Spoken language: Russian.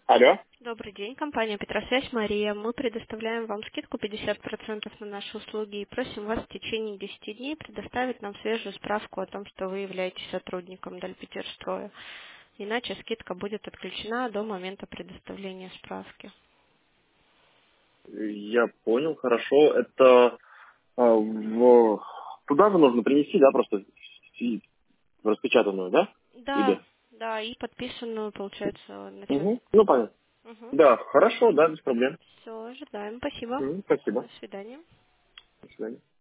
Алло. Добрый день, компания Петросвязь, Мария. Мы предоставляем вам скидку 50% на наши услуги и просим вас в течение 10 дней предоставить нам свежую справку о том, что вы являетесь сотрудником Дальпетерстроя. Иначе скидка будет отключена до момента предоставления справки. Я понял, хорошо. Это туда же нужно принести, да, просто в распечатанную, да? Да, Или? да, и подписанную, получается, Угу. начальник. Ну, понятно. Угу. Да, хорошо, да, без проблем. Все, ожидаем. Спасибо. Спасибо. До свидания. До свидания.